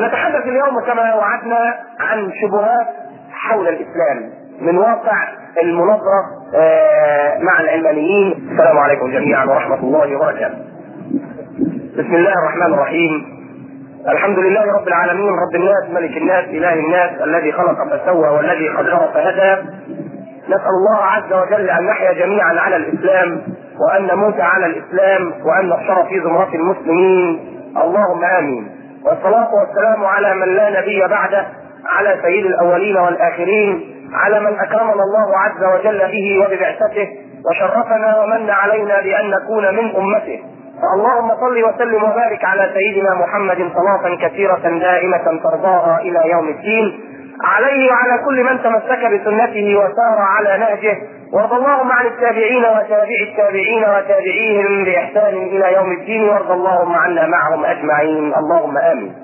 نتحدث اليوم كما وعدنا عن شبهات حول الإسلام من واقع المناظرة مع العلمانيين. السلام عليكم جميعا ورحمة الله وبركاته. بسم الله الرحمن الرحيم. الحمد لله رب العالمين، رب الناس، ملك الناس، إله الناس، الذي خلق فسوى والذي قدر فهدى. نسأل الله عز وجل أن نحيا جميعا على الإسلام، وأن نموت على الإسلام، وأن نحشر في زمرة المسلمين، اللهم آمين. والصلاة والسلام على من لا نبي بعده، على سيد الأولين والآخرين، على من أكرمنا الله عز وجل به وببعثته، وشرفنا ومن علينا بأن نكون من أمته. اللهم صل وسلم وبارك على سيدنا محمد صلاة كثيرة دائمة ترضاها إلى يوم الدين، عليه وعلى كل من تمسك بسنته وسار على نهجه. وارض اللهم عن التابعين وتابع التابعين وتابعيهم بإحسان إلى يوم الدين، وارض اللهم عنا معهم أجمعين، اللهم آمين.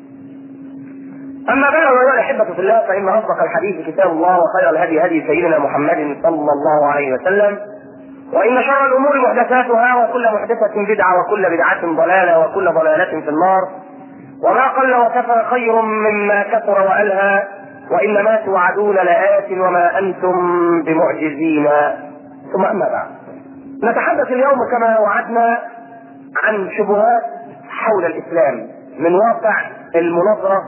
أما بعد، أيها الأحبة في الله، فإن أصدق الحديث كتاب الله، وخير الهدي هدي سيدنا محمد صلى الله عليه وسلم، وإن شر الأمور محدثاتها، وكل محدثة بدعة، وكل بدعة ضلالة، وكل ضلالة في النار. وما قل وكفى خير مما كثر وألهى، وإنما توعدون لآت وما أنتم بمعجزين. ثم أما بعد، نتحدث اليوم كما وعدنا عن شبهات حول الإسلام من واقع المناظرة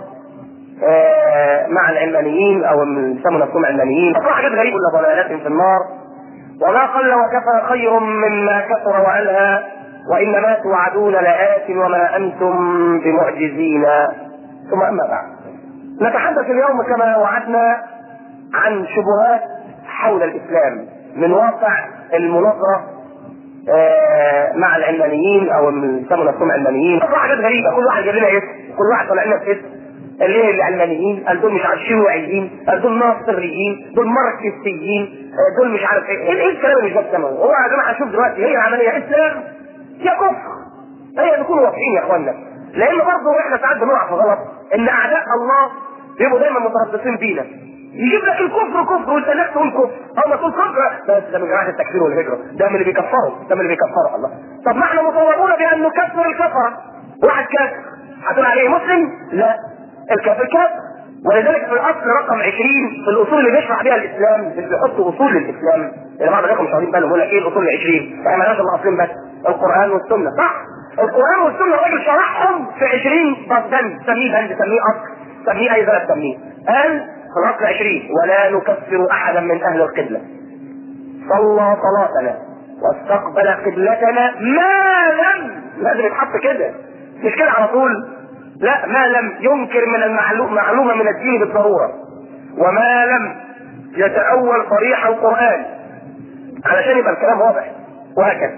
مع العلمانيين، أو يسموا نفسهم علمانيين. حاجات غريبة، ولا ضلالات في النار. وما قل وكفى خير مما كثر وألهى، وإنما توعدون لآت وما أنتم بمعجزين. ثم أما بعد، نتحدث اليوم كما وعدنا عن شبهات حول الإسلام من واقع المناظرة مع العلمانيين، أو يسموا نفسهم علمانيين. حاجات غريبة، كل واحد جاب لنا اسم، كل واحد طلع لنا اسم. اللي هي العلمانيين قال دول مش عارف شيوعيين، قال دول ناصريين، دول ماركسيين، دول مش عارف ايه الكلام اللي جاب ثمنه. هو يا جماعه شوف دلوقتي، هي العمليه اسلام يا كفر. هي نكونوا واضحين يا اخوانا، لان برضه احنا ساعات بنقع في غلط، ان اعداء الله بيبقوا دايما متربصين بينا، يجيب لك الكفر كفر وانت نفسك تقول كفر، او ما تقول كفر بس ده من جماعه التكفير والهجره، ده من اللي بيكفروا، ده من اللي بيكفروا الله. طب ما احنا مطالبون بان نكفر الكفره. واحد كافر هتقول عليه مسلم؟ لا، الكافر كافر. ولذلك في الاصل رقم 20 في الاصول اللي بيشرح بها الاسلام، اللي بيحطوا اصول للاسلام، اللي بعض الناس مش واخدين بالهم، يقول لك ايه الاصول ال 20؟ احنا مالناش الا اصلين بس، القران والسنه. صح، القران والسنه الراجل شرحهم في 20 بند، سميه بند، سميه اصل، سميه اي بلد سميه. قال في الاصل 20: ولا نكفر احدا من اهل القبله صلى صلاتنا واستقبل قبلتنا ما لم، لازم يتحط كده، مش كده على طول، لا، ما لم ينكر من المعلومة من الدين بالضرورة، وما لم يتأول صريح القرآن، علشان يبقى الكلام واضح، وهكذا.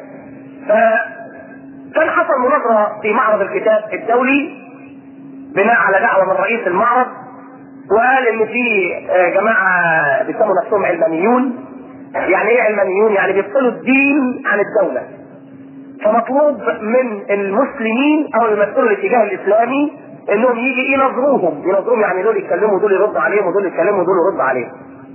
فكان حصل مناظرة في معرض الكتاب الدولي بناء على دعوة من رئيس المعرض، وقال ان في جماعة بيسموا نفسهم علمانيون. يعني ايه علمانيون؟ يعني بيفصلوا الدين عن الدولة. فمطلوب من المسلمين او المسؤول الاتجاه الاسلامي انهم يجي ينظروهم، يعني دول يتكلموا ودول يرد عليهم، ودول يتكلموا ودول يرد عليهم.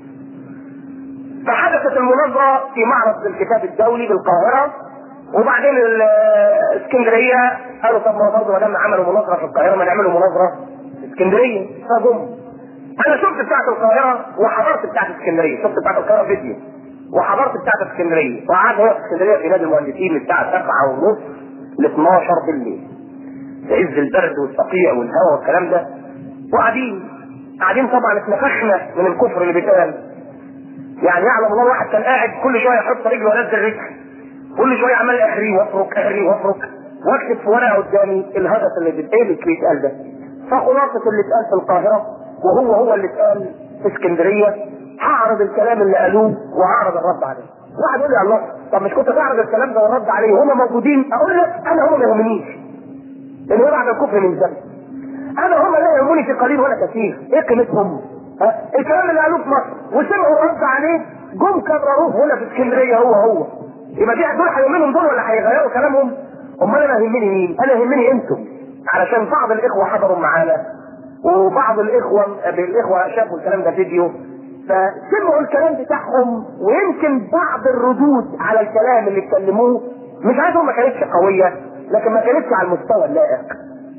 فحدثت المناظرة في معرض الكتاب الدولي بالقاهرة، وبعدين الاسكندرية قالوا طب ما برضه ما دام عملوا مناظرة في القاهرة ما نعملوا مناظرة في اسكندرية. فجم، انا شفت بتاعت القاهرة وحضرت بتاعت اسكندرية، شفت بتاعت القاهرة فيديو وحضرت بتاعت اسكندريه، وقعدت هنا في اسكندريه في نادي المهندسين من الساعه 7:30 ل 12 بالليل في عز البرد والصقيع والهواء والكلام ده، وقاعدين طبعا اتنفخنا من الكفر اللي بيتقال. يعني يعلم الله، واحد كان قاعد كل شويه يحط رجله وينزل رجل، كل شويه عمال اهري وافرك واكتب في ورقه قدامي الهدف اللي بيتقال ده. فخلاصه اللي اتقال في القاهره وهو اللي اتقال في اسكندريه، هعرض الكلام اللي قالوه وهعرض الرد عليه. واحد يقول لي الله، طب مش كنت تعرض الكلام ده والرد عليه وهم موجودين؟ اقول لك انا هم ما يهمنيش، لان هو بعد الكفر من ذنب. انا هم لا يهمني في قليل ولا كثير. ايه قيمتهم؟ الكلام اللي قالوه في مصر وسمعوا الرد عليه، جم كرروه هنا في اسكندريه هو. يبقى دول هيؤمنوا دول ولا هيغيروا كلامهم؟ امال انا يهمني مين؟ انا يهمني انتم، علشان بعض الاخوه حضروا معانا، وبعض الاخوه شافوا الكلام ده فيديو، فسمعوا الكلام بتاعهم، ويمكن بعض الردود على الكلام اللي اتكلموه مش عايزهم ما كانتش قويه، لكن ما كانتش على المستوى اللائق.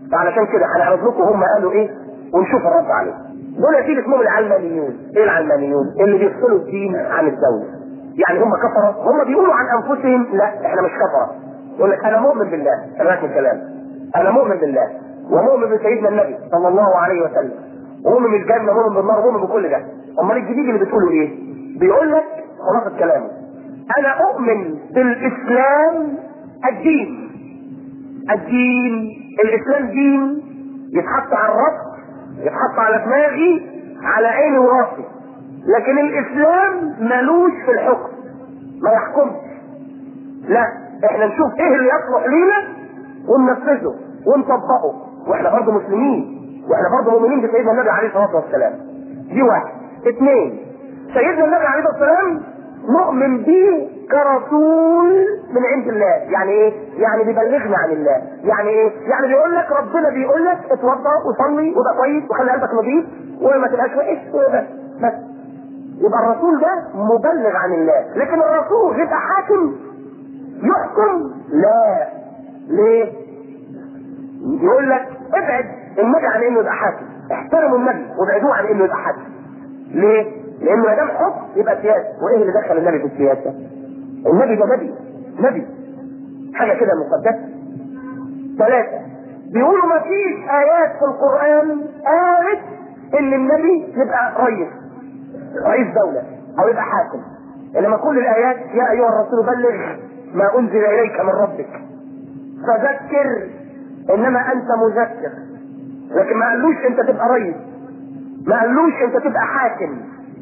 فعلشان كده هنعرض لكم هم قالوا ايه ونشوف الرد عليه. دول يا سيدي اسمهم العلمانيون. ايه العلمانيون؟ اللي بيفصلوا الدين عن الدوله. يعني هم كفره؟ هم بيقولوا عن انفسهم لا احنا مش كفره. يقول لك انا مؤمن بالله، خلي من الكلام، انا مؤمن بالله ومؤمن بسيدنا النبي صلى الله عليه وسلم ومؤمن بالجنه ومؤمن بالنار ومؤمن بكل ده. امال الجديد اللي بتقولوا ايه؟ بيقول لك خلاصه كلامه انا اؤمن بالاسلام الدين. الدين الاسلام دين يتحط على الرأس، يتحط على دماغي، على عيني وراسي، لكن الاسلام ملوش في الحكم، ما يحكمش. لا احنا نشوف ايه اللي يصلح لينا وننفذه ونطبقه، واحنا برضه مسلمين واحنا برضه مؤمنين بسيدنا النبي عليه الصلاه والسلام. دي واحد. اثنين، سيدنا النبي عليه الصلاه والسلام نؤمن به كرسول من عند الله. يعني ايه؟ يعني بيبلغنا عن الله. يعني ايه؟ يعني بيقول لك ربنا بيقول لك اتوضا وصلي وابقى كويس وخلي قلبك نظيف وما تبقاش وحش بس. يبقى الرسول ده مبلغ عن الله. لكن الرسول يبقى حاكم يحكم؟ لا. ليه؟ يقول لك ابعد النبي عن انه يبقى حاكم، احترموا النبي وابعدوه عن انه يبقى حاكم. ليه؟ لانه ما دام حكم يبقى سياسه. وايه اللي دخل النبي في السياسه؟ النبي ده نبي حاجه كده مقدسه. ثلاثه، بيقولوا ما فيش ايات في القران قالت ان النبي يبقى رئيس دوله او يبقى حاكم. انما كل الايات يا ايها الرسول بلغ ما انزل اليك من ربك فذكر انما انت مذكر. لكن ما قالوش انت تبقى رئيس، ما قالوش انت تبقى حاكم.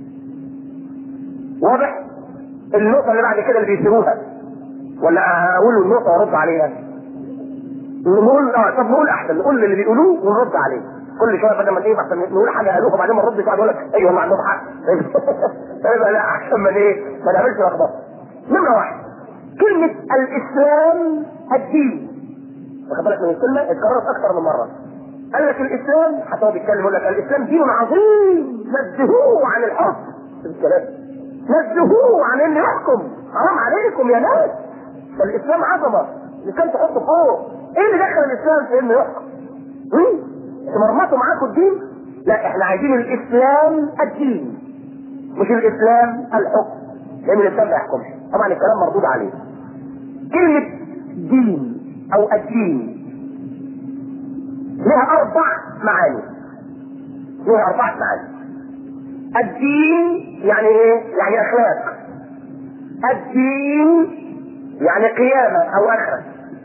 واضح؟ النقطة اللي بعد كده اللي بيسيبوها، ولا اقول النقطة وارد عليها؟ نقول طب نقول احسن، نقول اللي بيقولوه ونرد عليه. كل شوية بدل ما ايه احسن نقول حاجة قالوها وبعدين ما نردش بعد يقول لك ايوه هم عندهم حق. يبقى لا احسن من ايه؟ ما نعملش لخبطة. نمرة واحد، كلمة الاسلام الدين، واخد بالك من الكلمة اتكررت اكثر من مرة. قال لك الاسلام، حتى هو بيتكلم يقول لك الاسلام دين عظيم نزهوه عن الحكم. الكلام نزهوه عن انه يحكم، حرام عليكم يا ناس، الاسلام عظمه اللي كان تحطه فوق. ايه اللي دخل الاسلام في انه يحكم؟ تمرمطوا معاكم الدين؟ لا احنا عايزين الاسلام الدين مش الاسلام الحكم، لان الاسلام ما يحكمش. طبعا الكلام مردود عليه. كلمه دين او الدين لها اربع معاني. الدين يعني ايه؟ يعني اخلاق. الدين يعني قيامة او اخرة.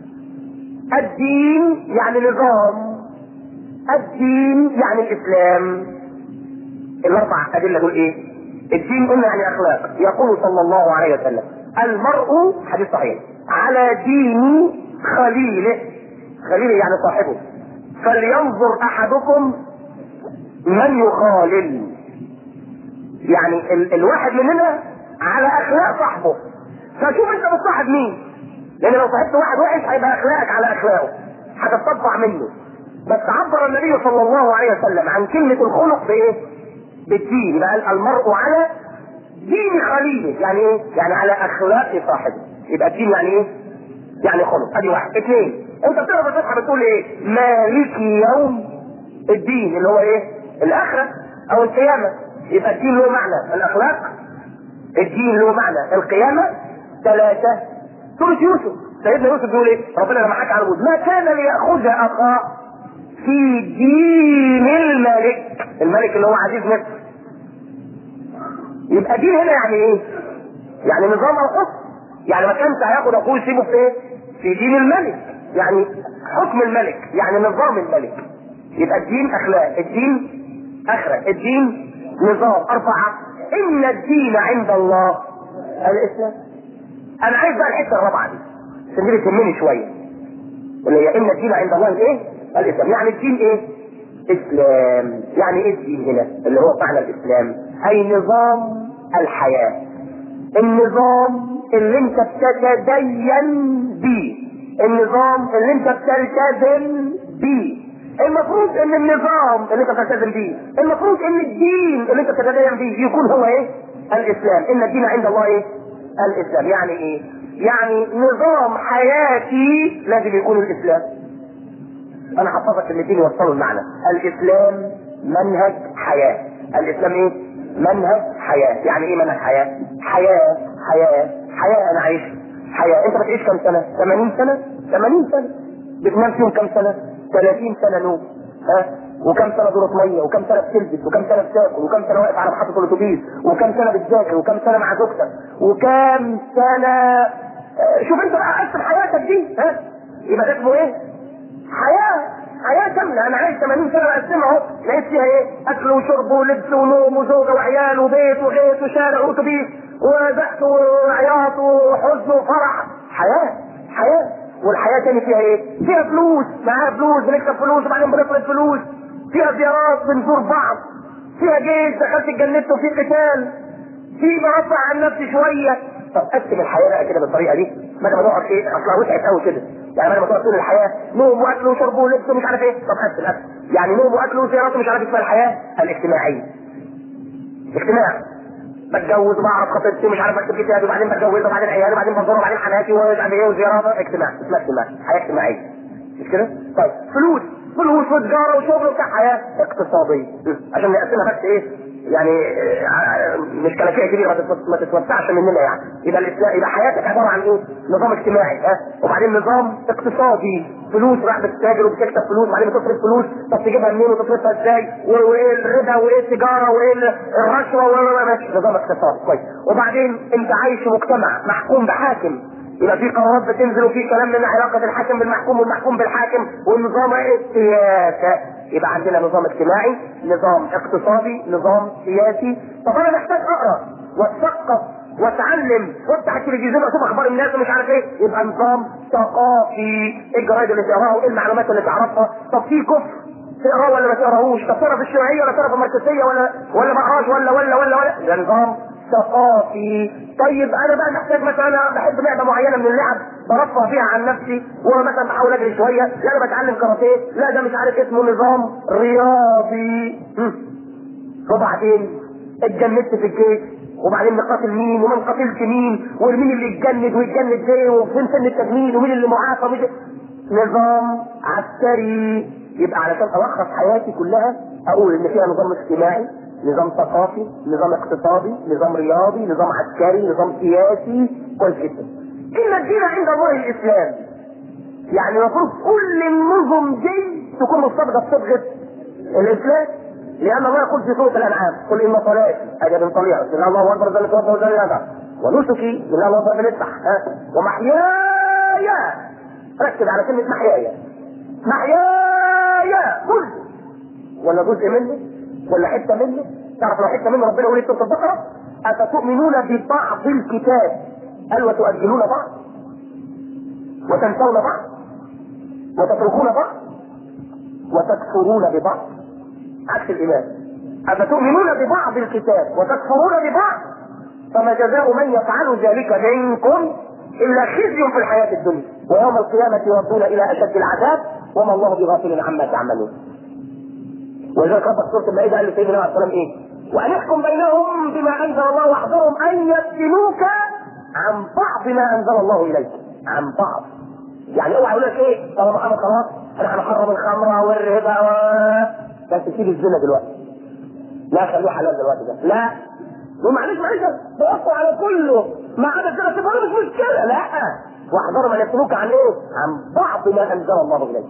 الدين يعني نظام. الدين يعني الاسلام. الاربع ادلة دول ايه؟ الدين قلنا يعني اخلاق. يقول صلى الله عليه وسلم المرء، حديث صحيح، على دين خليله يعني صاحبه، فلينظر احدكم من يخالل. يعني الواحد مننا على اخلاق صاحبه، فشوف انت بتصاحب مين، لان لو صاحبت واحد وحش هيبقى اخلاقك على اخلاقه، هتتطبع منه. بس عبر النبي صلى الله عليه وسلم عن كلمة الخلق بايه؟ بالدين. يبقى قال المرء على دين خليله، يعني ايه؟ يعني على اخلاق صاحبه. يبقى الدين يعني ايه؟ يعني خلق. ادي واحد. اثنين، انت بتقرا في الفقه بتقول ايه؟ مالك يوم الدين، اللي هو ايه؟ الاخره او القيامه. يبقى الدين له معنى الاخلاق، الدين له معنى القيامه. ثلاثه، سوره يوسف، سيدنا يوسف بيقول ايه؟ ربنا لما حكى عن الوجود ما كان ليأخذ اخاه في دين الملك اللي هو عزيز مصر. يبقى دين هنا يعني ايه؟ يعني نظام الحكم. يعني ما كانش هياخد اخوه يسيبه في ايه؟ في دين الملك، يعني حكم الملك، يعني نظام الملك. يبقى الدين اخلاق، الدين اخره، الدين نظام. اربعه، ان الدين عند الله الاسلام. انا عايز بقى الحته الرابعه دي عشان دي تهمني شويه، اللي هي ان الدين عند الله الايه؟ الاسلام. يعني الدين ايه؟ اسلام. يعني ايه الدين هنا؟ اللي هو معنى الاسلام اي نظام الحياه، النظام اللي انت بتتدين بيه، النظام اللي انت بتلتزم بيه. المفروض ان النظام اللي انت بتلتزم بيه، المفروض ان الدين اللي انت بتتدين بيه يكون هو ايه؟ الاسلام. ان الدين عند الله ايه؟ الاسلام. يعني ايه؟ يعني نظام حياتي لازم يكون الاسلام. انا حفظك كلمتين يوصلوا المعنى. الاسلام منهج حياه. الاسلام ايه؟ منهج حياه. يعني ايه منهج حياه؟ حياه انا عايش حياه. انت بتعيش كم سنه؟ 80 سنه. 80 سنه. بتنام فيهم كم سنه؟ 30 سنه نوم. وكم سنه دورة ميه، وكم سنه بتلبس، وكم سنه بتاكل، وكم سنه واقف على محطه الاتوبيس، وكم سنه بتذاكر، وكم سنه مع زوجتك، وكم سنه. شوف انت بقى قسم حياتك دي. يبقى ده اسمه ايه؟ حياه كامله. انا عايش 80 سنه بقسمها اهو. لقيت فيها ايه؟ اكل وشرب ولبس ونوم وزوجه وعيال وبيت وغيط وشارع واتوبيس وضحك وعياط وحزن وفرح. حياه. والحياه تاني فيها ايه؟ فيها فلوس، معاها فلوس، بنكسب فلوس وبعدين بنصرف فلوس. فيها زيارات، بنزور بعض. فيها جيش، دخلت اتجننت وفي قتال. في برفع عن نفسي شويه. طب قسم الحياه بقى كده بالطريقه دي، بدل ما نقعد ايه؟ اصلا وسعت قوي كده. يعني بدل ما تقعد طول الحياه نوم واكل وشرب ولبس ومش عارف ايه. طب قسم. يعني نوم واكل وزيارات ومش عارف اسمها الحياه الاجتماعيه. اجتماع. بتجوز وبعرف خطيبتي ومش عارف اكتب كتابي وبعدين بتجوز وبعدين عيالي وبعدين بنظر وبعدين حماتي ومش عارف ايه وزيارات. اجتماع. اسمها اجتماع. حياه اجتماعيه. مش كده؟ طيب فلوس وتجاره وشغل وبتاع. حياه اقتصاديه. عشان نقسمها بس ايه؟ يعني مش كلافيه كبيره ما تتوسعش مننا يعني. يبقى الاسلام، يبقى حياتك عباره عن ايه؟ نظام اجتماعي. وبعدين نظام اقتصادي. فلوس راح بتتاجر وبتكسب فلوس وبعدين بتصرف فلوس. طب تجيبها منين وتصرفها ازاي؟ وايه الربا وايه التجاره وايه الرشوه ماشي. نظام اقتصادي كويس. وبعدين انت عايش في مجتمع محكوم بحاكم. يبقى في قرارات بتنزل وفي كلام من علاقه الحاكم بالمحكوم والمحكوم بالحاكم والنظام السياسه. يبقى عندنا نظام اجتماعي، نظام اقتصادي، نظام سياسي. طب انا محتاج اقرا واتثقف واتعلم وافتح التلفزيون واشوف اخبار الناس ومش عارف ايه. يبقى نظام ثقافي. ايه الجرايد اللي تقراها وايه المعلومات اللي تعرفها. طب في كفر تقراه ولا ما تقراهوش؟ طب تقرا في الشيوعيه ولا تقرا في الماركسيه ولا ما اقراش ولا ده نظام ثقافي. طيب انا بقى محتاج مثلا، انا بحب لعبه معينه من اللعب برفه فيها عن نفسي ومثلا بحاول اجري شويه، لا انا بتعلم كاراتيه، لا ده مش عارف اسمه نظام رياضي. وبعدين اتجندت في الجيش وبعدين نقاتل مين ومن قتلت مين ومين اللي يتجند ويتجند ليه وفين سن التجنيد ومين اللي معافى ومين. نظام عسكري. يبقى علشان الخص حياتي كلها اقول ان فيها نظام اجتماعي، نظام ثقافي، نظام اقتصادي، نظام رياضي، نظام عسكري، نظام سياسي. كويس جدا. ان الدين عند الله الاسلام. يعني المفروض كل النظم دي تكون مصطبغه بصبغه الاسلام. لان الله يقول في سوره الانعام: قل ان صلاتي اجل طليعه ان الله اكبر ذلك وحده وذلك يدع ونسكي ان الله اكبر بنفتح ومحياي. ركز على كلمه محياي كل ولا جزء منه ولا حته منه. تعرف لو حته منه ربنا يقول في سوره البقره: افتؤمنون ببعض الكتاب قال وتؤجلون بعض وتنسون بعض وتتركون بعض وتكفرون ببعض. عكس الايمان. افتؤمنون ببعض الكتاب وتكفرون ببعض فما جزاء من يفعل ذلك منكم الا خزي في الحياه الدنيا ويوم القيامه يردون الى اشد العذاب وما الله بغافل عما تعملون. ولذلك ربك سوره المائده قال لسيدنا عليه السلام ايه؟ وان يحكم بينهم بما انزل الله واحذرهم ان يفتنوك عن بعض ما انزل الله اليك. عن بعض. يعني اوعى يقول لك ايه؟ طالما انا خلاص انا هنحرم الخمره والربا بس تسيب الزنا دلوقتي. لا خلوه حلال دلوقتي ده. لا. ومعلش توقفوا على كله ما عدا كده تبقى مش مشكله. لا. واحذروا من يفتنوك عن ايه؟ عن بعض ما انزل الله اليك.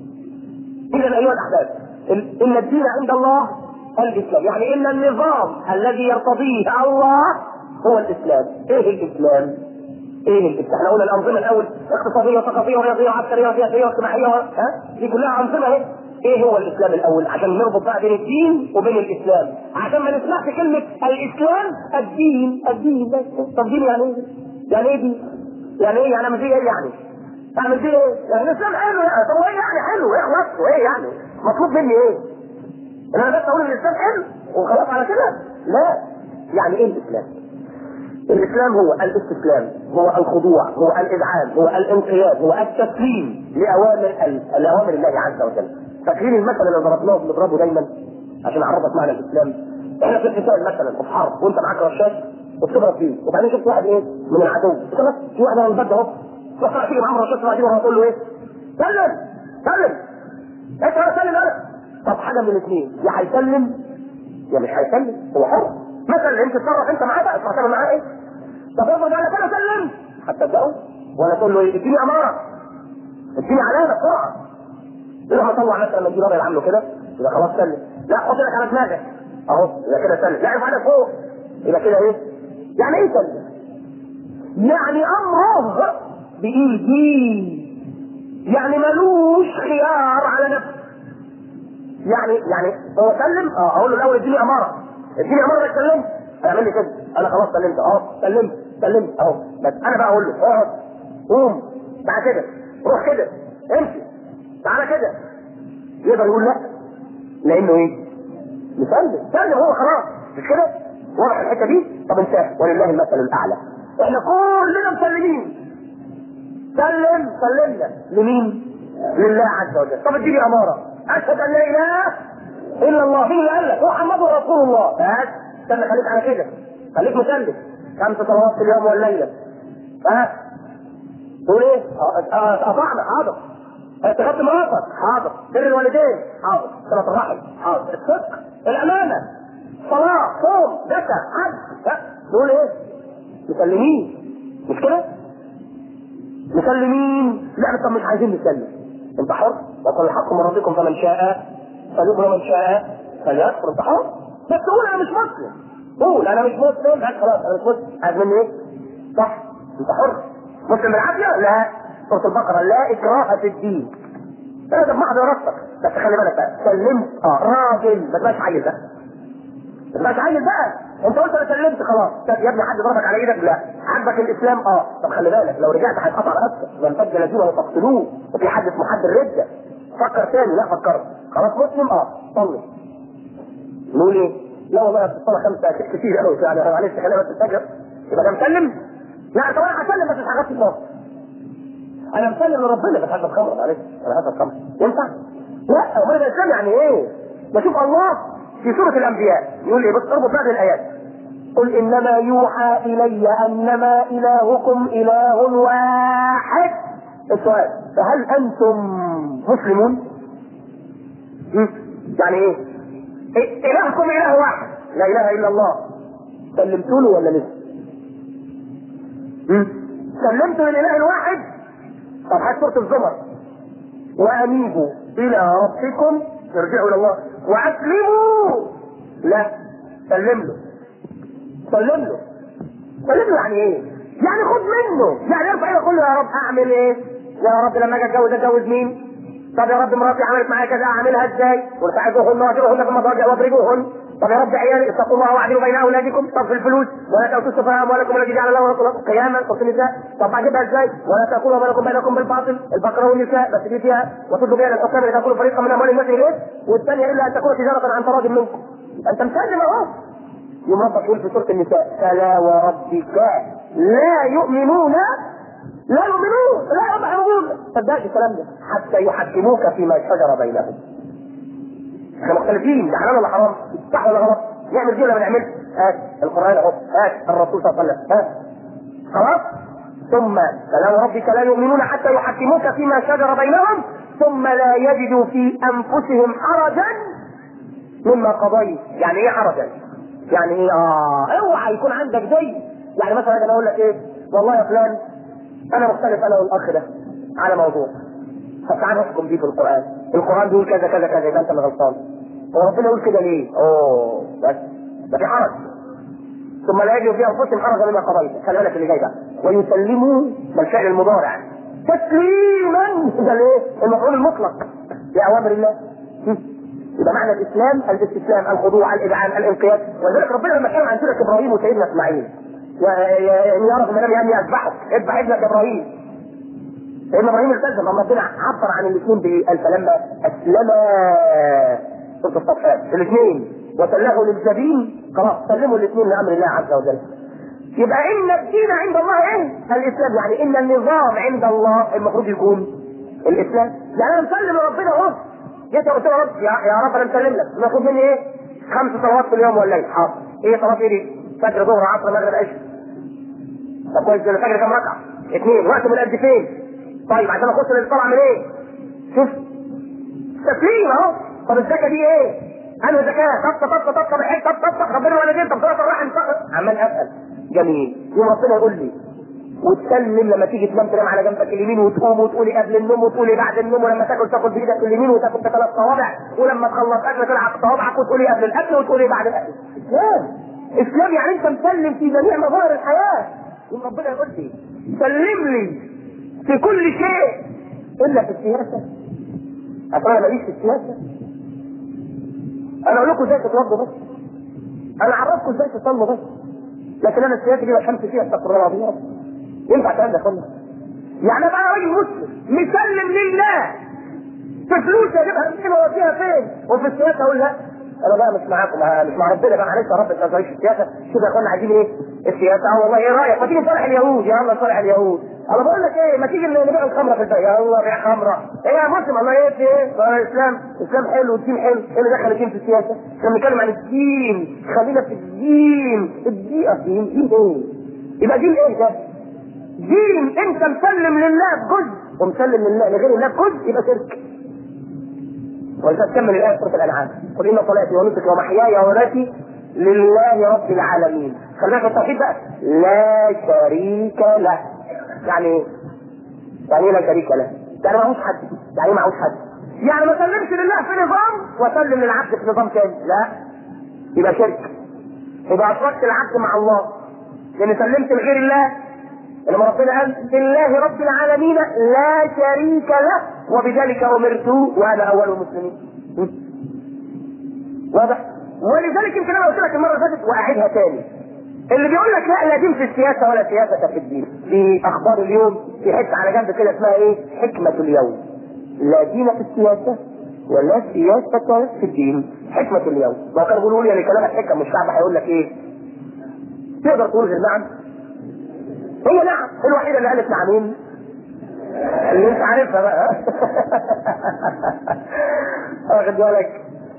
اذا ايها الاحباب ان الدين عند الله الاسلام. يعني ان النظام الذي يرتضيه الله هو الاسلام. ايه الاسلام؟ احنا قلنا الانظمه الاول اقتصاديه وثقافيه ورياضيه وعسكريه وسياسيه واجتماعيه دي كلها انظمه اهي. ايه هو الاسلام الاول عشان نربط بقى بين الدين وبين الاسلام عشان ما نسمعش كلمه الاسلام الدين بس. طب دين يعني ايه؟ يعني ايه دين؟ يعني ايه؟ يعني اعمل دي ايه يعني؟ اعمل دي ايه؟ يعني الاسلام حلو يعني. طب ايه يعني حلو؟ اخلص وايه يعني؟ مطلوب مني ايه؟ انا بس اقول ان الاسلام حلو وخلاص على كده؟ لا. يعني ايه الاسلام؟ الاسلام هو الاستسلام، هو الخضوع، هو الاذعان، هو الانقياد، هو التسليم لاوامر الله عز وجل. فاكرين المثل اللي ضربناه بنضربه دايما عشان اعرفك معنى الاسلام؟ احنا في القتال مثلا في حرب وانت معاك رشاش وبتضرب فيه وبعدين شفت واحد ايه من العدو خلاص في واحد على الباب اهو تيجي معاه رشاش وبعدين تقول له ايه؟ سلم انت انا اسلم انا. طب حاجه من الاثنين، يا هيسلم يا مش هيسلم، هو حر. مثلا انت تتصرف انت معاه بقى، تعمل معاه ايه؟ طب افرض قال لك انا سلمت، هتصدقه ولا تقول له ايه؟ اديني اماره، اديني علامه بسرعه. يروح مطلع مثلا منديل ابيض عامله كده، يبقى خلاص سلم. لا حط لك على دماغك اهو، يبقى كده سلم. لا ارفع ايدك فوق، يبقى كده ايه؟ يعني ايه سلم؟ يعني امره بايدي، يعني ملوش خيار على نفسه. يعني هو سلم، اقول له الاول اديني اماره، اديني اماره انك سلمت، هيعمل لي كده، انا خلاص سلمت سلمت اهو. بس انا بقى اقول له اقعد، قوم، تعالى كده، روح كده، امشي، تعالى كده. يقدر يقول لا؟ لانه ايه؟ سلم هو خلاص، مش كده؟ واضح الحته دي؟ طب انتهى، ولله المثل الاعلى. احنا كلنا مسلمين. سلمنا لمين؟ لله عز وجل. طب اديني اماره، اشهد ان لا اله الا الله. مين اللي قال لك؟ محمد رسول الله. بس استنى، خليك على كده، خليك مسلم. 5 صلوات في اليوم والليله. تقول ايه؟ اطعنا، حاضر. اتخذت مراتك، حاضر. بر الوالدين، حاضر. صلاه الرحم، حاضر. الصدق، الامانه، صلاه، صوم، زكاه، حج. تقول ايه؟ مسلمين، مش كده؟ مسلمين. لا طب مش عايزين نسلم، انت حر. وقل الحق من ربكم فمن شاء فليؤمن ومن شاء فليكفر. انت حر، بس قول انا مش مسلم، قول انا مش مسلم. بس خلاص انا مش مسلم. عايز مني ايه؟ صح، انت حر. مسلم بالعافيه؟ لا. سوره البقره لا اكراه في الدين. انا ده محض راسك. بس خلي بالك بقى، سلمت راجل، ما تبقاش عيل بقى، ما تبقاش عيل بقى. انت قلت انا سلمت خلاص. يا ابني حد ضربك على ايدك؟ لا. عجبك الاسلام؟ طب خلي بالك، لو رجعت هيتقطع راسك وينفجر دينه وتقتلوه، وفي حد اسمه حد الرده. فكر تاني. لا فكرت خلاص مسلم. صلي. نقول ايه؟ لا والله الصلاه 5 كتير قوي يعني، معلش خلينا بس الفجر. يبقى ده مسلم؟ لا طب انا هسلم بس مش هغطي النار. انا مسلم لربنا بس هشرب خمر، معلش انا هشرب خمر، ينفع؟ لا. امال الاسلام يعني ايه؟ بشوف الله في سوره الانبياء يقول ايه؟ بص اربط هذه الايات. قل انما يوحى الي انما الهكم اله واحد. السؤال: فهل انتم مسلمون؟ يعني ايه؟ الهكم اله واحد، لا اله الا الله. سلمتوا له ولا لسه؟ سلمتوا للاله الواحد؟ طب هات سوره الزمر: وانيبوا الى ربكم، ارجعوا الى الله واسلموا. لا، سلم له. يعني ايه؟ يعني خد منه، يعني ارفع ايدك قول له يا رب اعمل ايه؟ يا رب لما اجي اتجوز مين؟ طب يا رب مراتي عملت معايا كذا، اعملها ازاي؟ وارتعدوهن واجروهن في المضاجع واضربوهن. طب يا رب عيالي اتقوا الله واعدلوا بين اولادكم. طب في الفلوس: ولا تؤتوا السفهاء اموالكم التي جعل الله لكم قياما. طب في النساء: طب اجيبها ازاي؟ ولا تاكلوا اموالكم بينكم بالباطل. البقره والنساء بس دي فيها: وتدوا بها للحكام لتاكلوا فريقا من اموال الناس بالاثم. والثانيه: الا ان تكون تجاره عن تراض منكم. انت مسلم اهو. يوم ربك يقول في سوره النساء: فلا وربك لا يؤمنون لا يؤمنون صدقت الكلام ده حتى يحكموك فيما شجر بينهم. احنا مختلفين، ده حلال ولا حرام؟ صح ولا غلط؟ نعمل دي ولا ما نعملش؟ هات القران اهو، هات الرسول صلى الله عليه وسلم، هات. خلاص. ثم فلا وربك لا يؤمنون حتى يحكموك فيما شجر بينهم ثم لا يجدوا في انفسهم حرجا مما قضيت. يعني ايه حرجا؟ يعني ايه؟ اوعى يكون عندك زي، يعني مثلا انا اقول لك ايه؟ والله يا فلان انا مختلف انا والاخ ده على موضوع، فتعال نحكم بيه في القران. القران بيقول كذا كذا كذا، يبقى انت اللي غلطان. وربنا يقول كده ليه؟ بس ده في حرج. ثم لا يجد في انفسهم حرجا مما قضيت. خلي بالك اللي جاي بقى: ويسلموا بالفعل المضارع تسليما. ده ليه؟ المفعول المطلق لاوامر الله. يبقى معنى الاسلام الاستسلام، الخضوع، الاذعان، الانقياد. ولذلك ربنا لما كان عن سيره ابراهيم وسيدنا اسماعيل: يا رب ما لم يعني اذبحك، اذبح ابنك ابراهيم. سيدنا ابراهيم التزم، اما ربنا عبر عن الاثنين بايه؟ فلما اسلما سوره الصفات الاثنين وسلموا للجبين، خلاص سلموا الاثنين لامر الله عز وجل. يبقى ان الدين عند الله ايه؟ الاسلام. يعني ان النظام عند الله المفروض يكون الاسلام. يعني انا مسلم لربنا اهو. جيت قلت له: يا رب يا رب انا مسلم لك، المفروض مني ايه؟ 5 صلوات في اليوم والليل. حاضر. ايه صلاه ايه دي؟ فجر، ظهر، عصر، مغرب، عشاء. طب كويس، الفجر كم ركعه؟ 2. وقت من قد فين؟ طيب عشان اخش للصلاه اعمل ايه؟ شوف تسليم اهو. طب الزكاه دي ايه؟ انا زكاه طب الحج طب ربنا ولا طب صلاه الرحم عمال اسال. جميل. يوم ربنا يقول لي وتسلم لما تيجي تنام تنام على جنبك اليمين وتقوم وتقولي قبل النوم وتقولي بعد النوم، ولما تاكل بايدك اليمين وتاكل بثلاث صوابع، ولما تخلص اكل تلعب صوابعك وتقولي قبل الاكل وتقولي بعد الاكل. اسلام يعني انت مسلم في جميع مظاهر الحياه. يوم ربنا يقول لي سلم لي في كل شيء الا في السياسه. انا ماليش في السياسه. انا اقول لكم ازاي تتوضوا بس، انا اعرفكم ازاي تصلوا بس، لكن انا السياسه دي بشمس فيها استغفر الله العظيم. ينفع الكلام ده كله؟ يعني بقى راجل مسلم مسلم لله في فلوس اجيبها منين واوديها فين؟ وفي السياسه اقول لا انا بقى مش معاكم، مش مع ربنا بقى، معلش يا رب انت ماليش في السياسه. شوف يا اخوانا عايزين ايه؟ السياسه. والله ايه رايك؟ ما تيجي نصالح اليهود؟ يا الله نصالح اليهود. انا بقول لك ايه؟ ما تيجي نبيع الخمره في البيع؟ يا الله بيع خمره. ايه يا مسلم؟ الله ايه في ايه؟ الاسلام حلو والدين حلو. ايه اللي دخل الدين في السياسه؟ احنا بنتكلم عن الدين، خلينا في الدين. الدين ايه؟ يبقى دين ايه ده؟ دين انت مسلم لله بجزء ومسلم لله لغير الله بجزء، يبقى شرك. ولذلك تكمل الايه في سوره الانعام: قل ان صلاتي ونسكي ومحياي ومماتي لله رب العالمين. خلي بالك التوحيد بقى، لا شريك له. يعني ايه لا شريك له؟ يعني معهوش حد. يعني ايه معهوش حد؟ يعني ما سلمش لله في نظام وسلم للعبد في نظام تاني، لا يبقى شرك. يبقى اشركت العبد مع الله لان سلمت لغير الله. لما ربنا قال لله رب العالمين لا شريك له وبذلك امرت وانا اول المسلمين. واضح؟ ولذلك يمكن انا قلت لك المره اللي فاتت واعيدها تاني، اللي بيقول لك لا دين في السياسه ولا سياسه في الدين، في اخبار اليوم في حته على جنب كده اسمها ايه؟ حكمه اليوم. لا دين في السياسه ولا سياسه في الدين. حكمه اليوم. ما كانوا بيقولوا لي يعني كلامك حكم والشعب هيقول لك ايه؟ تقدر تقول غير نعم؟ هي نعم الوحيده اللي قالت نعمين اللي انت عارفها بقى. واخد بالك؟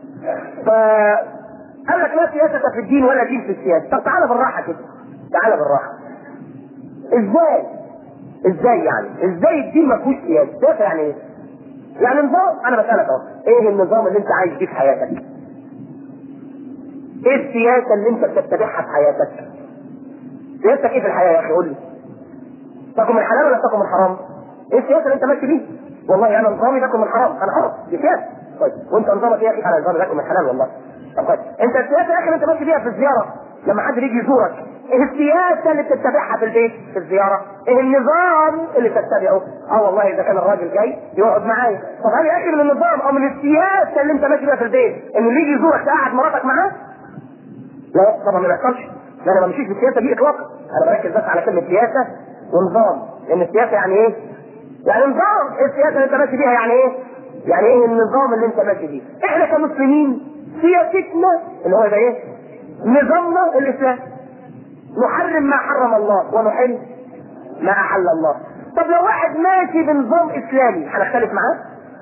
فقال لك لا سياسه في الدين ولا دين في السياسه. طب تعالى بالراحه كده، تعالى بالراحه. ازاي يعني؟ ازاي الدين ما فيهوش سياسه؟ سياسه يعني ايه؟ يعني نظام. انا بسالك اهو، ايه النظام اللي انت عايش بيه في حياتك؟ ايه السياسه اللي انت بتتبعها في حياتك؟ سياستك ايه في الحياه يا اخي؟ قول لي. تاكل من الحلال ولا تاكل من الحرام؟ ايه السياسه اللي انت ماشي بيه؟ والله انا نظامي تاكل من الحرام، انا حر، دي سياسه. طيب وانت نظامك ايه يا اخي؟ انا نظامي تاكل من الحلال والله. طب طيب انت السياسه يا اخي اللي انت ماشي بيها في الزياره لما حد يجي يزورك، ايه السياسه اللي بتتبعها في البيت في الزياره؟ ايه النظام اللي تتبعه؟ والله اذا كان الراجل جاي يقعد معايا، طب هل يا اخي من النظام او من السياسه اللي انت ماشي بيها في البيت ان اللي يجي يزورك تقعد مراتك معاه؟ لا طبعا ما بيحصلش. لا انا ما بمشيش بالسياسه دي اطلاقا. انا بركز بس على كلمه سياسه ونظام. لان السياسه يعني ايه؟ يعني نظام. السياسه اللي انت ماشي بيها يعني ايه؟ يعني ايه النظام اللي انت ماشي بيه؟ احنا كمسلمين سياستنا اللي هو ده ايه؟ نظامنا الاسلام. نحرم ما حرم الله ونحل ما احل الله. طب لو واحد ماشي بنظام اسلامي هنختلف معاه؟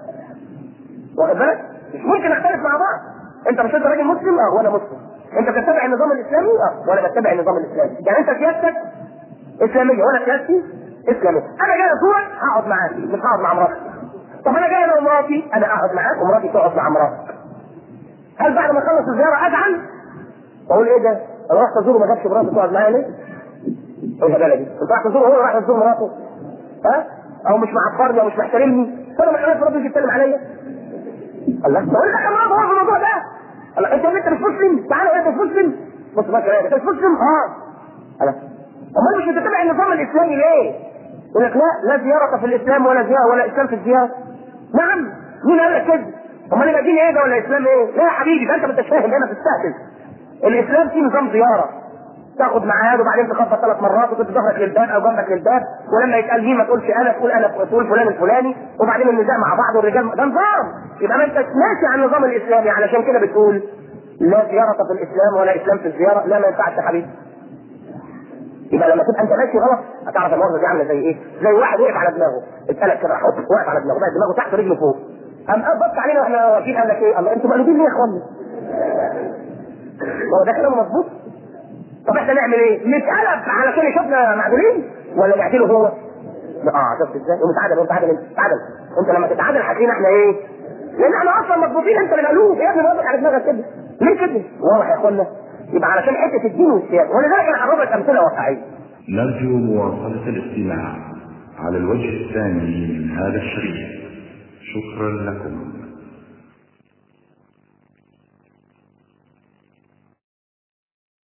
واخد بالك؟ مش ممكن نختلف مع بعض. انت مش انت راجل مسلم؟ وانا مسلم. انت بتتبع النظام الاسلامي؟ وانا بتبع النظام الاسلامي. يعني انت سياستك اسلاميه وانا سياستي اسلاميه. انا جاي ازورك هقعد معاك مش هقعد مع مراتي. طب انا جاي انا ومراتي، انا اقعد معاك ومراتي تقعد مع مراتك. هل بعد ما اخلص الزياره ازعل؟ واقول ايه ده؟ انا رحت ازوره ما جابش مراته تقعد معايا ليه؟ ايه الهباله دي؟ انت راح تزوره هو راح تزور مراته؟ ها؟ او مش معبرني او مش محترمني؟ فانا مش عارف ربنا يتكلم عليا. الله بقول لك يا مراد هو في الموضوع ده. الله انت مش مسلم؟ تعالى انت مش مسلم؟ بص بقى كده انت مش مسلم؟ الله امال مش بتتبع النظام الاسلامي ليه؟ يقول لك لا زياره في الاسلام ولا زياره ولا اسلام في الزياره. نعم مين قال لك كده؟ امال يبقى دين ايه ده ولا اسلام ايه؟ لا يا حبيبي ده انت ما انتش فاهم هنا بتستهبل. الاسلام فيه نظام زياره تاخد معاه وبعدين تخبط 3 مرات وتدي ظهرك للباب او جنبك للباب، ولما يتقال مين ما تقولش انا تقول فلان الفلاني، وبعدين النزاع مع بعض والرجال ده نظام. يبقى ما انت ماشي على النظام الاسلامي. علشان كده بتقول لا زياره في الاسلام ولا اسلام في الزياره. لا ما ينفعش يا حبيبي. يبقى لما تبقى انت ماشي غلط هتعرف الموضوع دي عامله زي ايه؟ زي واحد وقف على دماغه اتقلب كده حط وقف على دماغه بقى دماغه تحت رجله فوق. قام بص علينا واحنا واقفين قال لك ايه؟ الله انتوا مقلوبين ليه يا اخوانا؟ هو ده كلام مظبوط؟ طب احنا نعمل ايه؟ نتقلب علشان يشوفنا معدولين ولا نعدله هو؟ شفت ازاي؟ ونتعادل انت لما تتعادل هتلاقينا احنا ايه؟ لان احنا اصلا مضبوطين انت من الالوف يا ابني، واضح على دماغك كده ليه كده؟ واضح يا اخوانا. يبقى علشان حته الدين والسياسه، ولذلك انا هضرب لك امثله واقعيه. نرجو مواصله الاستماع على الوجه الثاني من هذا الشريط. شكرا لكم.